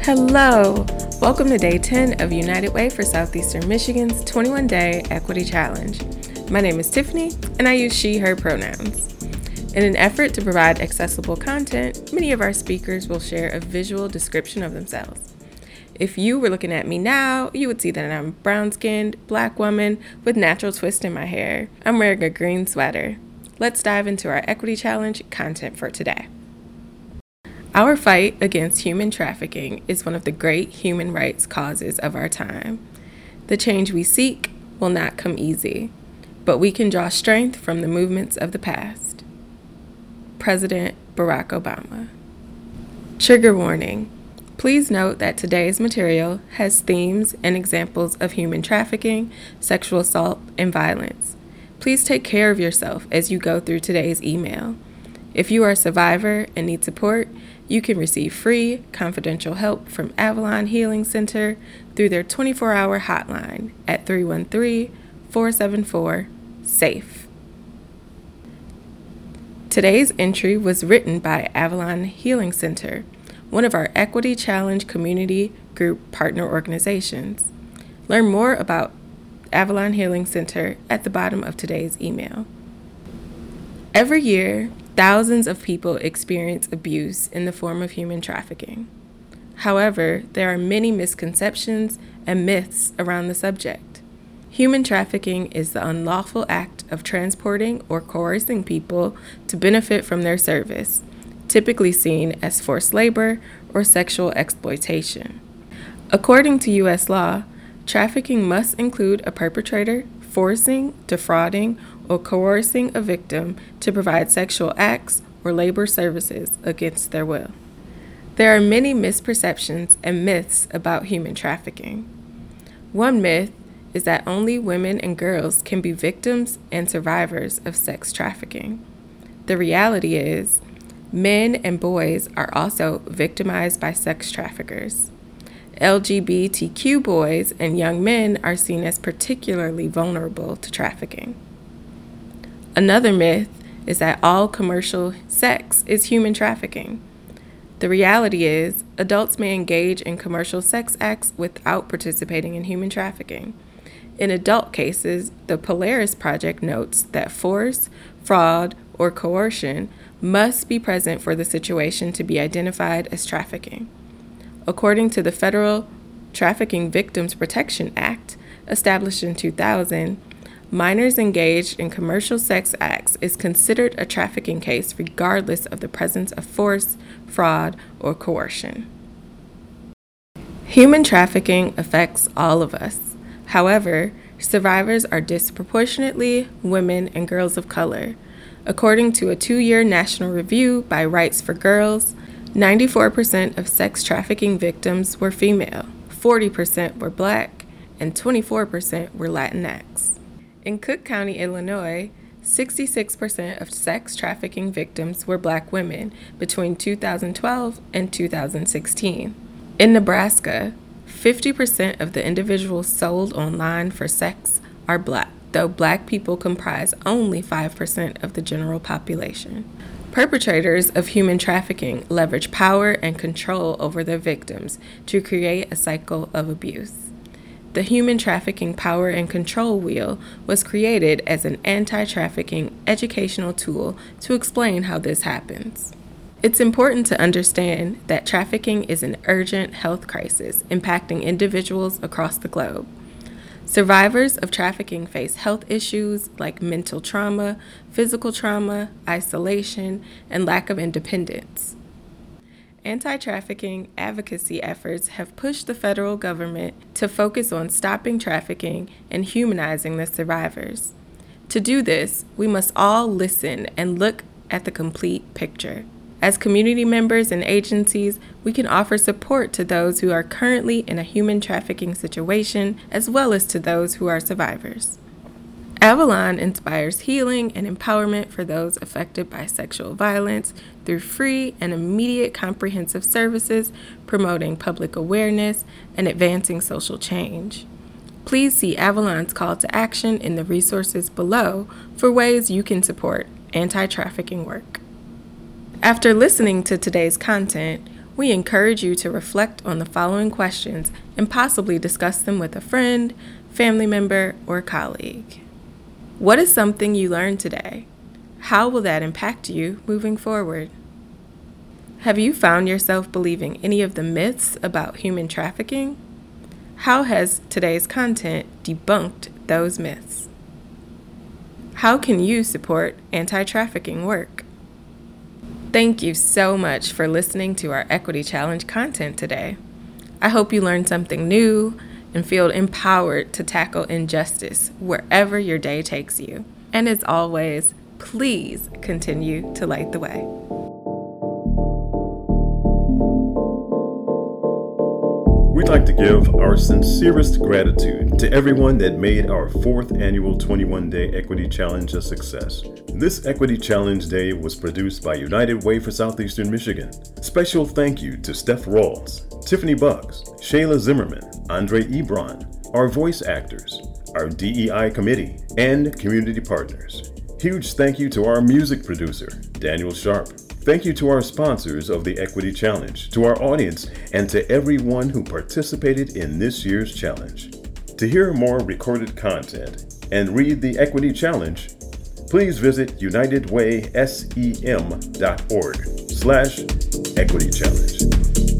Hello! Welcome to Day 10 of United Way for Southeastern Michigan's 21-Day Equity Challenge. My name is Tiffany, and I use she, her pronouns. In an effort to provide accessible content, many of our speakers will share a visual description of themselves. If you were looking at me now, you would see that I'm a brown-skinned, black woman with natural twist in my hair. I'm wearing a green sweater. Let's dive into our Equity Challenge content for today. Our fight against human trafficking is one of the great human rights causes of our time. The change we seek will not come easy, but we can draw strength from the movements of the past. President Barack Obama. Trigger warning. Please note that today's material has themes and examples of human trafficking, sexual assault, and violence. Please take care of yourself as you go through today's email. If you are a survivor and need support, you can receive free, confidential help from Avalon Healing Center through their 24-hour hotline at 313-474-SAFE. Today's entry was written by Avalon Healing Center, one of our Equity Challenge community group partner organizations. Learn more about Avalon Healing Center at the bottom of today's email. Every year, thousands of people experience abuse in the form of human trafficking. However, there are many misconceptions and myths around the subject. Human trafficking is the unlawful act of transporting or coercing people to benefit from their service, typically seen as forced labor or sexual exploitation. According to U.S. law, trafficking must include a perpetrator forcing, defrauding, or coercing a victim to provide sexual acts or labor services against their will. There are many misperceptions and myths about human trafficking. One myth is that only women and girls can be victims and survivors of sex trafficking. The reality is, men and boys are also victimized by sex traffickers. LGBTQ boys and young men are seen as particularly vulnerable to trafficking. Another myth is that all commercial sex is human trafficking. The reality is, adults may engage in commercial sex acts without participating in human trafficking. In adult cases, the Polaris Project notes that force, fraud, or coercion must be present for the situation to be identified as trafficking. According to the Federal Trafficking Victims Protection Act, established in 2000, minors engaged in commercial sex acts is considered a trafficking case regardless of the presence of force, fraud, or coercion. Human trafficking affects all of us. However, survivors are disproportionately women and girls of color. According to a 2-year national review by Rights for Girls, 94% of sex trafficking victims were female, 40% were Black, and 24% were Latinx. In Cook County, Illinois, 66% of sex trafficking victims were Black women between 2012 and 2016. In Nebraska, 50% of the individuals sold online for sex are Black, though Black people comprise only 5% of the general population. Perpetrators of human trafficking leverage power and control over their victims to create a cycle of abuse. The Human Trafficking Power and Control Wheel was created as an anti-trafficking educational tool to explain how this happens. It's important to understand that trafficking is an urgent health crisis impacting individuals across the globe. Survivors of trafficking face health issues like mental trauma, physical trauma, isolation, and lack of independence. Anti-trafficking advocacy efforts have pushed the federal government to focus on stopping trafficking and humanizing the survivors. To do this, we must all listen and look at the complete picture. As community members and agencies, we can offer support to those who are currently in a human trafficking situation, as well as to those who are survivors. Avalon inspires healing and empowerment for those affected by sexual violence through free and immediate comprehensive services, promoting public awareness and advancing social change. Please see Avalon's call to action in the resources below for ways you can support anti-trafficking work. After listening to today's content, We encourage you to reflect on the following questions and possibly discuss them with a friend, family member, or colleague. What is something you learned today? How will that impact you moving forward? Have you found yourself believing any of the myths about human trafficking? How has today's content debunked those myths? How can you support anti-trafficking work? Thank you so much for listening to our Equity Challenge content today. I hope you learned something new and feel empowered to tackle injustice wherever your day takes you. And as always, please continue to light the way. We'd like to give our sincerest gratitude to everyone that made our 4th annual 21-Day Equity Challenge a success. This Equity Challenge Day was produced by United Way for Southeastern Michigan. Special thank you to Steph Rawls, Tiffany Buggs, Shayla Zimmerman, Andre Ebron, our voice actors, our DEI committee, and community partners. Huge thank you to our music producer, Daniel Sharp. Thank you to our sponsors of the Equity Challenge, to our audience, and to everyone who participated in this year's challenge. To hear more recorded content and read the Equity Challenge, please visit unitedwaysem.org/equitychallenge.